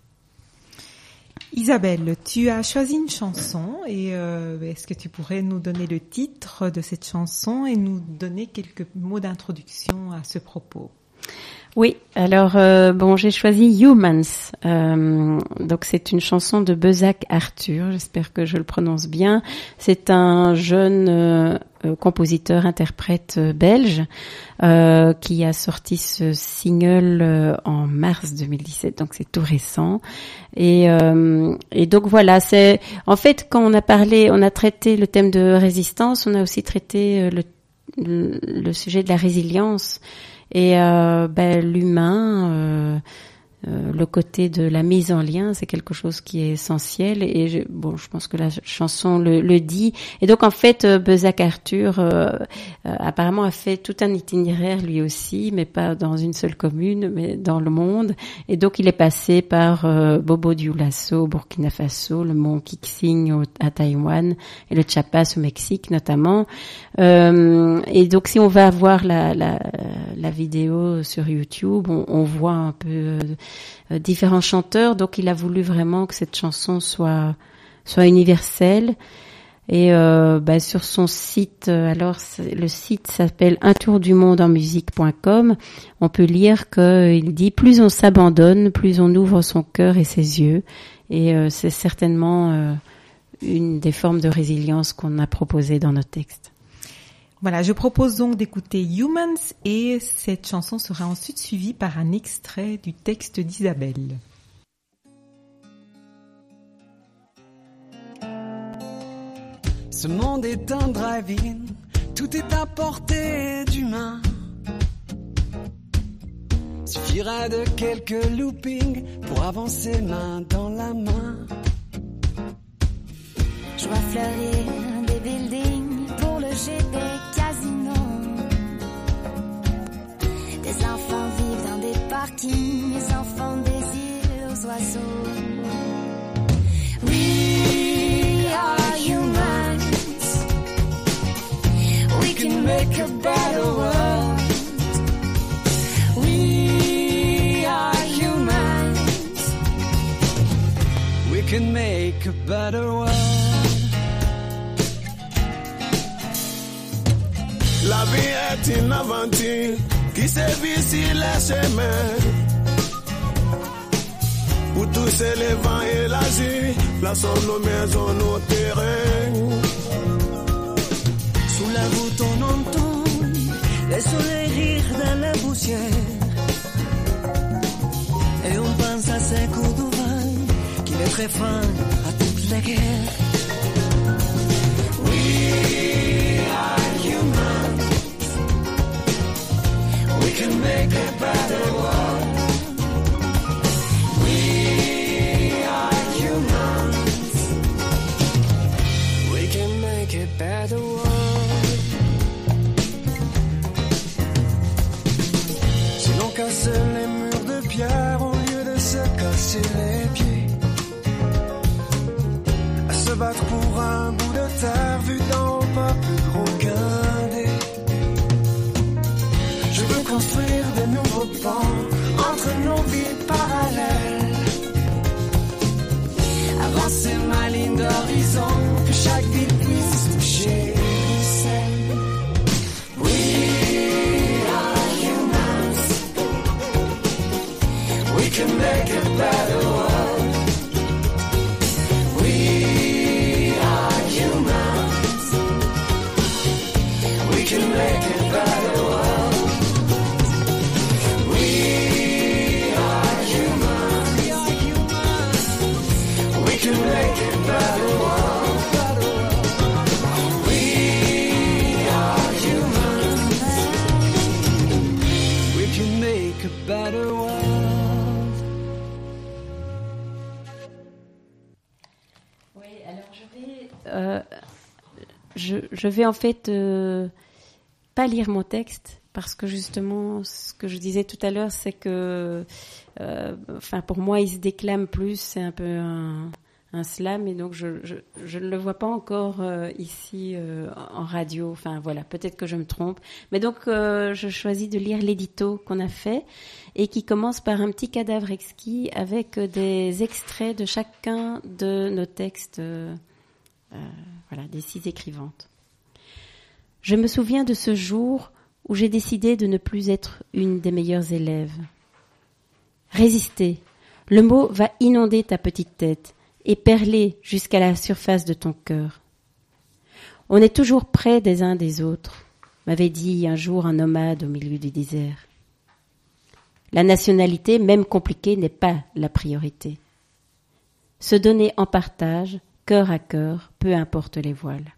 Isabelle, tu as choisi une chanson et est-ce que tu pourrais nous donner le titre de cette chanson et nous donner quelques mots d'introduction à ce propos? Oui, alors j'ai choisi Humans. Donc c'est une chanson de Bezac Arthur, j'espère que je le prononce bien. C'est un jeune compositeur, interprète belge qui a sorti ce single en mars 2017, donc c'est tout récent. Et donc voilà, c'est en fait quand on a traité le thème de résistance, on a aussi traité le sujet de la résilience. Et l'humain, le côté de la mise en lien, c'est quelque chose qui est essentiel. Et je pense que la chanson le dit. Et donc en fait, Bezac Arthur apparemment a fait tout un itinéraire lui aussi, mais pas dans une seule commune, mais dans le monde. Et donc il est passé par Bobo Dioulasso au Burkina Faso, le mont Kixing à Taïwan et le Chiapas au Mexique notamment. Et donc si on va voir la vidéo sur YouTube, on voit un peu différents chanteurs. Donc il a voulu vraiment que cette chanson soit universelle. Et sur son site, le site s'appelle untourdumondesenmusique.com. On peut lire qu'il dit plus on s'abandonne, plus on ouvre son cœur et ses yeux. Et c'est certainement une des formes de résilience qu'on a proposées dans nos textes. Voilà, je propose donc d'écouter Humans et cette chanson sera ensuite suivie par un extrait du texte d'Isabelle. Ce monde est un drive-in, tout est à portée d'humain. Suffirait de quelques loopings pour avancer main dans la main. Je vois fleurir des buildings pour le jet des casinos. Des enfants vivent dans des parkings, les enfants des îles aux oiseaux. We are humans. We can make a better world. We are humans. We can make a better world. La vie est une aventure qui sévit sur les chemins. Pour tousser les vents et l'azur, plaçons nos maisons, nos terrains. Sous la voûte on entend les soleils rire dans la poussière. Et on pense à ces coups de vent qui mettraient fin à toutes les guerres. We are humans. We can make a better world. We are humans. We can make a better world. Si l'on casse les murs de pierre au lieu de se casser les pieds, à se battre pour un bout de terre vu d'en haut, pas plus gros qu'un dé. Je veux construire de nouveaux ponts entre nos vies parallèles. Avancer ma ligne d'horizon, que chaque ville puisse toucher le ciel. We are humans. We can make a better world. We are humans. We can make a better world. We are humans. We can make a better world. We are humans. We can make a better world. Oui, alors je vais en fait pas lire mon texte parce que justement ce que je disais tout à l'heure c'est que pour moi il se déclame plus, c'est un peu un slam et donc je ne le vois pas encore ici en radio, enfin voilà, peut-être que je me trompe, mais donc je choisis de lire l'édito qu'on a fait et qui commence par un petit cadavre exquis avec des extraits de chacun de nos textes, des 6 écrivantes. Je me souviens de ce jour où j'ai décidé de ne plus être une des meilleures élèves. Résister. Le mot va inonder ta petite tête et perler jusqu'à la surface de ton cœur. On est toujours près des uns des autres, m'avait dit un jour un nomade au milieu du désert. La nationalité, même compliquée, n'est pas la priorité. Se donner en partage, cœur à cœur, peu importe les voiles.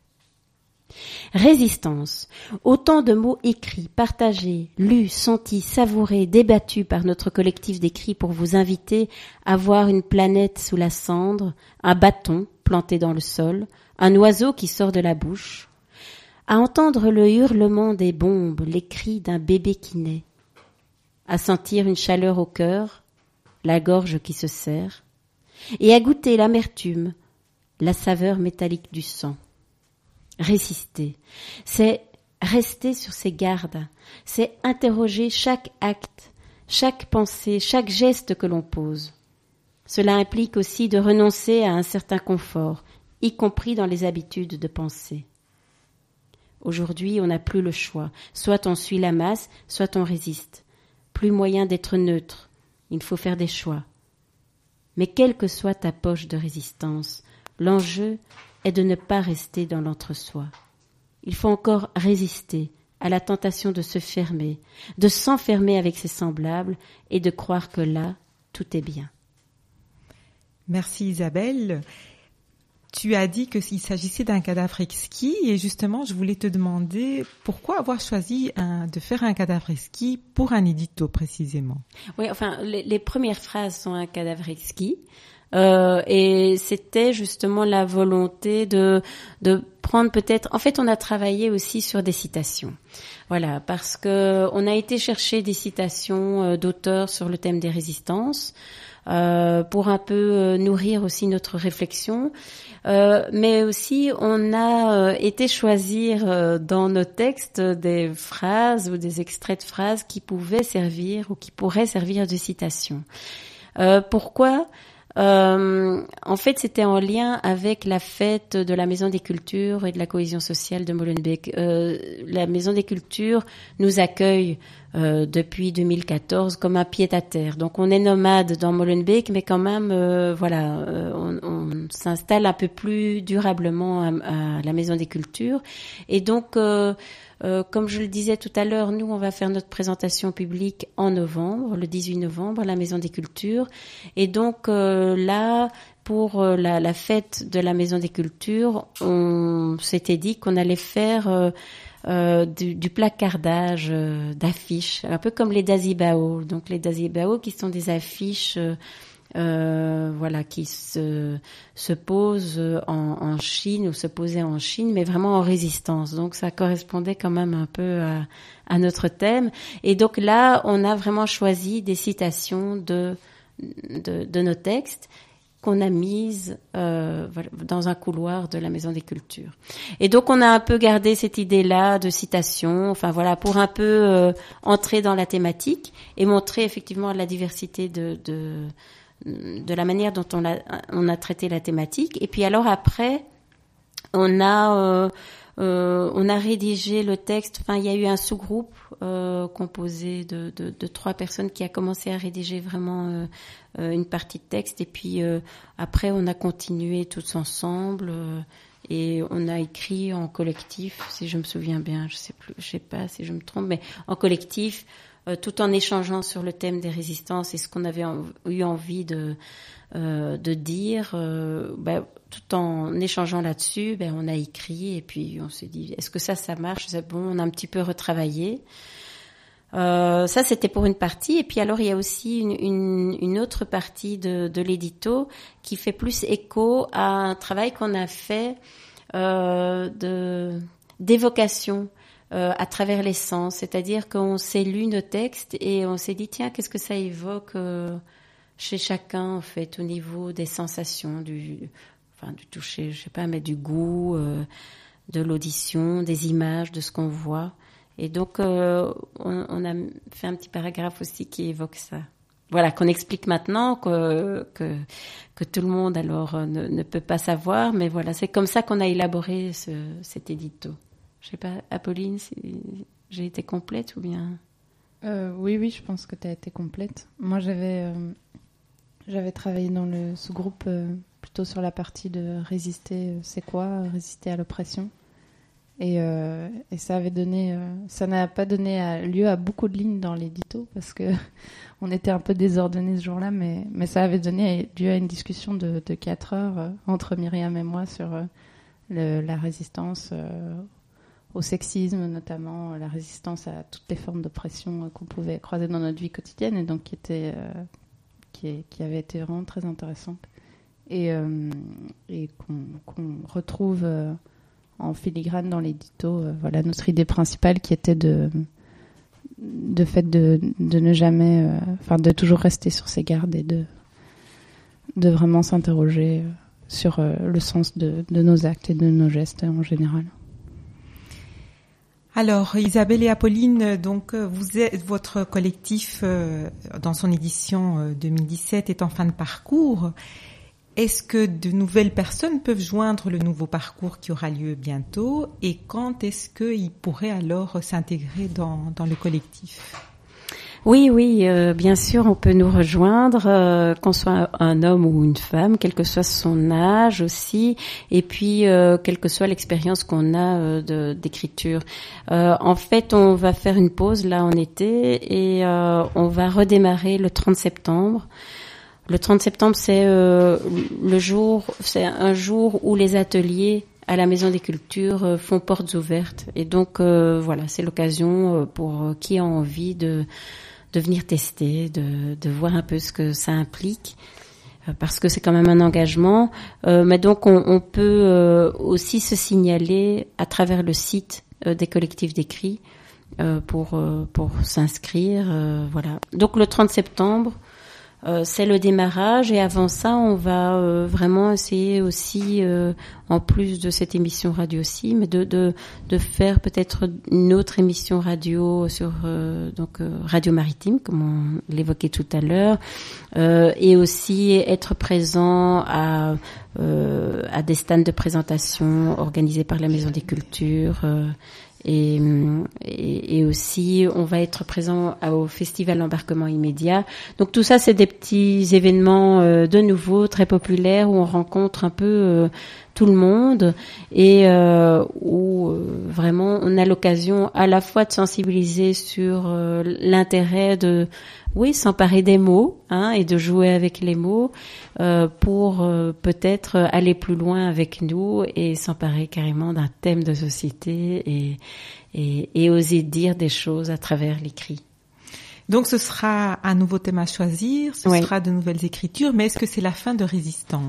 Résistance, autant de mots écrits, partagés, lus, sentis, savourés, débattus par notre collectif d'écrits pour vous inviter à voir une planète sous la cendre, un bâton planté dans le sol, un oiseau qui sort de la bouche, à entendre le hurlement des bombes, les cris d'un bébé qui naît, à sentir une chaleur au cœur, la gorge qui se serre, et à goûter l'amertume, la saveur métallique du sang. Résister, c'est rester sur ses gardes, c'est interroger chaque acte, chaque pensée, chaque geste que l'on pose. Cela implique aussi de renoncer à un certain confort, y compris dans les habitudes de pensée. Aujourd'hui, on n'a plus le choix. Soit on suit la masse, soit on résiste. Plus moyen d'être neutre. Il faut faire des choix. Mais quelle que soit ta poche de résistance, l'enjeu est de ne pas rester dans l'entre-soi. Il faut encore résister à la tentation de se fermer, de s'enfermer avec ses semblables et de croire que là, tout est bien. Merci Isabelle. Tu as dit qu'il s'agissait d'un cadavre exquis et justement, je voulais te demander pourquoi avoir choisi de faire un cadavre exquis pour un édito précisément. Oui, enfin, les premières phrases sont un cadavre exquis. Et c'était justement la volonté de prendre peut-être. En fait, on a travaillé aussi sur des citations. Voilà, parce que on a été chercher des citations d'auteurs sur le thème des résistances pour un peu nourrir aussi notre réflexion. Mais aussi, on a été choisir dans nos textes des phrases ou des extraits de phrases qui pouvaient servir ou qui pourraient servir de citation. Pourquoi ? En fait, c'était en lien avec la fête de la Maison des Cultures et de la cohésion sociale de Molenbeek. La Maison des Cultures nous accueille depuis 2014 comme un pied-à-terre. Donc, on est nomade dans Molenbeek, mais quand même, on s'installe un peu plus durablement à la Maison des Cultures. Et donc, comme je le disais tout à l'heure, nous, on va faire notre présentation publique en novembre, le 18 novembre, à la Maison des Cultures. Et donc, là, pour la fête de la Maison des Cultures, on s'était dit qu'on allait faire du placardage d'affiches, un peu comme les Dazibao. Donc, les Dazibao qui sont des affiches qui se posent en Chine ou se posaient en Chine, mais vraiment en résistance. Donc ça correspondait quand même un peu à notre thème. Et donc là, on a vraiment choisi des citations de nos textes qu'on a mises dans un couloir de la Maison des Cultures. Et donc on a un peu gardé cette idée-là de citation, enfin voilà, pour un peu entrer dans la thématique et montrer effectivement la diversité de la manière dont on a traité la thématique. Et puis alors après, on a rédigé le texte. Enfin, il y a eu un sous-groupe composé de 3 personnes qui a commencé à rédiger vraiment une partie de texte. Et puis après, on a continué tous ensemble et on a écrit en collectif, si je me souviens bien. Je sais pas si je me trompe, mais en collectif. Tout en échangeant sur le thème des résistances et ce qu'on avait eu envie de dire, tout en échangeant là-dessus, on a écrit et puis on s'est dit est-ce que ça marche? C'est bon, on a un petit peu retravaillé. Ça c'était pour une partie et puis alors il y a aussi une autre partie de l'édito qui fait plus écho à un travail qu'on a fait d'évocation. À travers les sens, c'est-à-dire qu'on s'est lu nos textes et on s'est dit tiens, qu'est-ce que ça évoque chez chacun en fait au niveau des sensations, du toucher, je sais pas, mais du goût, de l'audition, des images, de ce qu'on voit. Et donc on a fait un petit paragraphe aussi qui évoque ça. Voilà, qu'on explique maintenant que tout le monde alors ne peut pas savoir, mais voilà, c'est comme ça qu'on a élaboré cet édito. Je sais pas, Apolline, j'ai été complète ou bien? Oui, je pense que tu as été complète. Moi, j'avais travaillé dans le sous-groupe plutôt sur la partie de résister, c'est quoi, résister à l'oppression. Et ça n'a pas donné lieu à beaucoup de lignes dans l'édito parce que on était un peu désordonnés ce jour-là, mais ça avait donné lieu à une discussion de 4 heures entre Myriam et moi sur la résistance au sexisme, notamment la résistance à toutes les formes d'oppression qu'on pouvait croiser dans notre vie quotidienne et donc qui avait été vraiment très intéressante et qu'on retrouve en filigrane dans l'édito. Voilà notre idée principale qui était de ne jamais, de toujours rester sur ses gardes et de vraiment s'interroger sur le sens de nos actes et de nos gestes en général. Alors, Isabelle et Apolline, donc votre collectif dans son édition 2017 est en fin de parcours. Est-ce que de nouvelles personnes peuvent joindre le nouveau parcours qui aura lieu bientôt et quand est-ce qu'ils pourraient alors s'intégrer dans le collectif ? Oui, bien sûr, on peut nous rejoindre, qu'on soit un homme ou une femme, quel que soit son âge aussi, et puis quelle que soit l'expérience qu'on a d'écriture. En fait, on va faire une pause là en été et on va redémarrer le 30 septembre. Le 30 septembre, c'est un jour où les ateliers à la Maison des Cultures font portes ouvertes. Et donc, voilà, c'est l'occasion pour qui a envie de venir tester, de voir un peu ce que ça implique, parce que c'est quand même un engagement. Mais donc, on peut aussi se signaler à travers le site des collectifs d'écrit pour s'inscrire. Voilà. Donc, le 30 septembre, c'est le démarrage et avant ça on va vraiment essayer aussi en plus de cette émission radio aussi mais de faire peut-être une autre émission radio sur Radio Maritime comme on l'évoquait tout à l'heure et aussi être présent à des stands de présentation organisés par la Maison des Cultures et aussi on va être présent au festival Embarquement immédiat. Donc tout ça c'est des petits événements de nouveau très populaires où on rencontre un peu tout le monde et où vraiment on a l'occasion à la fois de sensibiliser sur l'intérêt de s'emparer des mots et de jouer avec les mots pour peut-être aller plus loin avec nous et s'emparer carrément d'un thème de société et oser dire des choses à travers l'écrit. Donc ce sera un nouveau thème à choisir, ce sera de nouvelles écritures, mais est-ce que c'est la fin de Résistance ?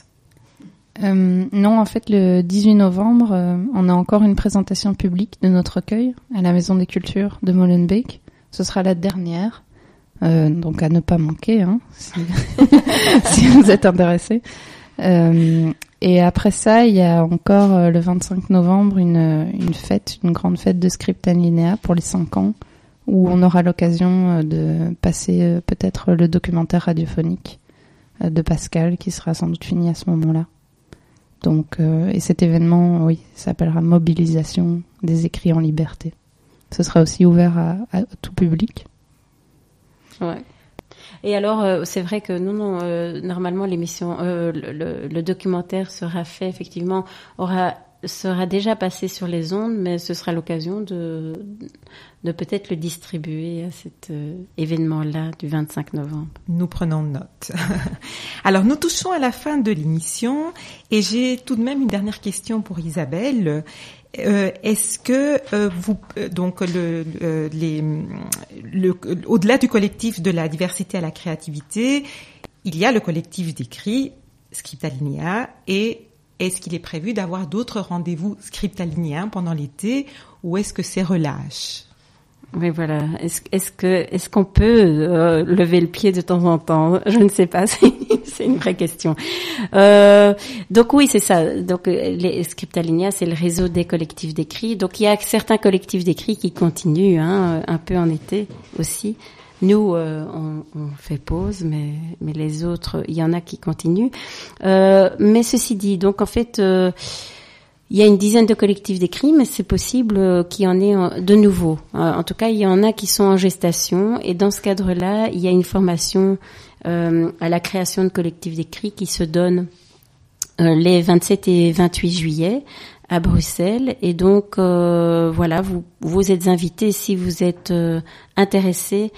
Non, en fait, le 18 novembre, on a encore une présentation publique de notre recueil à la Maison des Cultures de Molenbeek. Ce sera la dernière. Donc à ne pas manquer si vous êtes intéressés. Et après ça, il y a encore le 25 novembre une grande fête de Script Alinéa pour les 5 ans où on aura l'occasion de passer peut-être le documentaire radiophonique de Pascal qui sera sans doute fini à ce moment-là. Donc et cet événement, s'appellera Mobilisation des écrits en liberté. Ce sera aussi ouvert à tout public. Ouais. Et alors, c'est vrai que normalement l'émission, le documentaire sera fait effectivement, sera déjà passé sur les ondes, mais ce sera l'occasion de peut-être le distribuer à cet événement-là du 25 novembre. Nous prenons note. Alors, nous touchons à la fin de l'émission et j'ai tout de même une dernière question pour Isabelle. Est-ce que vous donc au-delà du collectif de la diversité à la créativité, il y a le collectif d'écrit Script Alinéa et est-ce qu'il est prévu d'avoir d'autres rendez-vous Script Alinéens pendant l'été ou est-ce que c'est relâche? Oui, voilà. Est-ce qu'on peut lever le pied de temps en temps? Je ne sais pas. C'est une vraie question. Donc oui, c'est ça. Donc les Script Alinéa, c'est le réseau des collectifs d'écrit. Donc il y a certains collectifs d'écrit qui continuent, un peu en été aussi. Nous, on fait pause, mais les autres, il y en a qui continuent. Mais ceci dit, donc en fait. Il y a une dizaine de collectifs d'écrits, mais c'est possible qu'il y en ait de nouveaux. En tout cas, il y en a qui sont en gestation, et dans ce cadre-là, il y a une formation à la création de collectifs d'écrits qui se donne les 27 et 28 juillet à Bruxelles. Et donc, voilà, vous êtes invités, si vous êtes intéressés,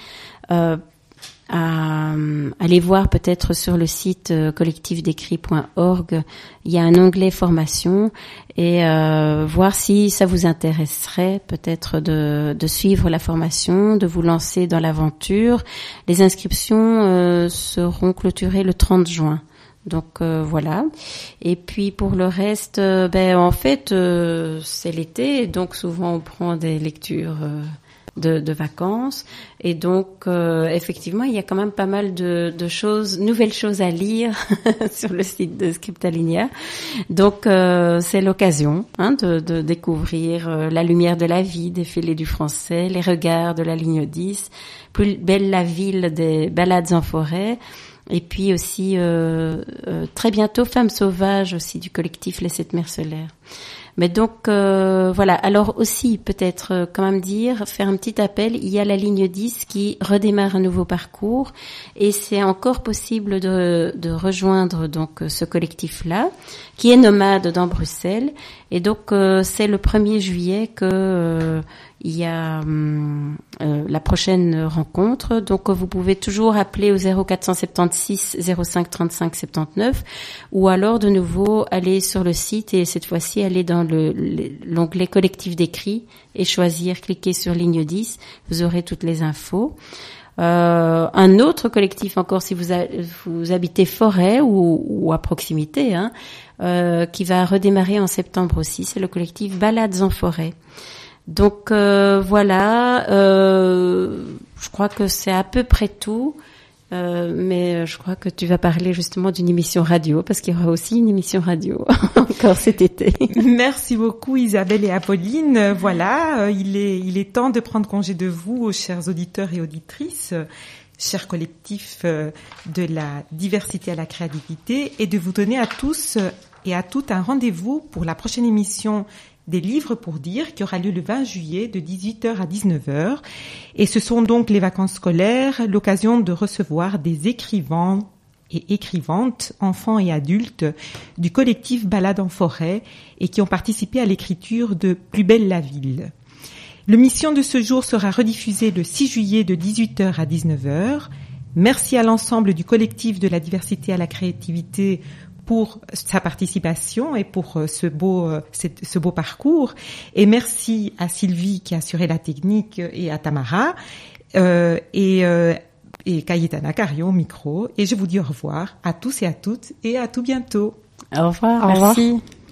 à aller voir peut-être sur le site collectifdécrit.org, il y a un onglet formation, et voir si ça vous intéresserait peut-être de suivre la formation, de vous lancer dans l'aventure. Les inscriptions seront clôturées le 30 juin. Donc voilà. Et puis pour le reste, en fait, c'est l'été, donc souvent on prend des lectures de vacances, et donc effectivement il y a quand même pas mal de choses, nouvelles choses à lire sur le site de Scriptalinea. Donc c'est l'occasion de découvrir La lumière de la vie, Défilé du français, Les regards de la ligne 10, Plus belle la ville, des balades en forêt. Et puis aussi très bientôt Femmes sauvages aussi du collectif Les Sept Mercenaires. Mais donc voilà. Alors aussi peut-être quand même faire un petit appel. Il y a la ligne 10 qui redémarre un nouveau parcours, et c'est encore possible de rejoindre donc ce collectif-là qui est nomade dans Bruxelles. Et donc c'est le 1er juillet que il y a la prochaine rencontre. Donc vous pouvez toujours appeler au 0476 05 35 79, ou alors de nouveau aller sur le site, et cette fois-ci aller dans l'onglet collectif d'écrit et cliquer sur ligne 10, vous aurez toutes les infos. Un autre collectif encore, si vous habitez Forêt ou à proximité, qui va redémarrer en septembre aussi, c'est le collectif Balades en forêt. Donc voilà, je crois que c'est à peu près tout. Mais je crois que tu vas parler justement d'une émission radio, parce qu'il y aura aussi une émission radio encore cet été. Merci beaucoup Isabelle et Apolline. Voilà, il est temps de prendre congé de vous, chers auditeurs et auditrices, chers collectifs de la diversité à la créativité, et de vous donner à tous et à toutes un rendez-vous pour la prochaine émission des livres pour dire, qui aura lieu le 20 juillet de 18h à 19h. Et ce sont donc les vacances scolaires, l'occasion de recevoir des écrivains et écrivantes, enfants et adultes, du collectif Balades en forêt, et qui ont participé à l'écriture de Plus belle la ville. L'émission de ce jour sera rediffusée le 6 juillet de 18h à 19h. Merci à l'ensemble du collectif de la diversité à la créativité pour sa participation et pour ce beau parcours. Et merci à Sylvie qui a assuré la technique, et à Tamara, et Cayetana Cario au micro. Et je vous dis au revoir à tous et à toutes, et à tout bientôt. Au revoir. Au revoir. Merci.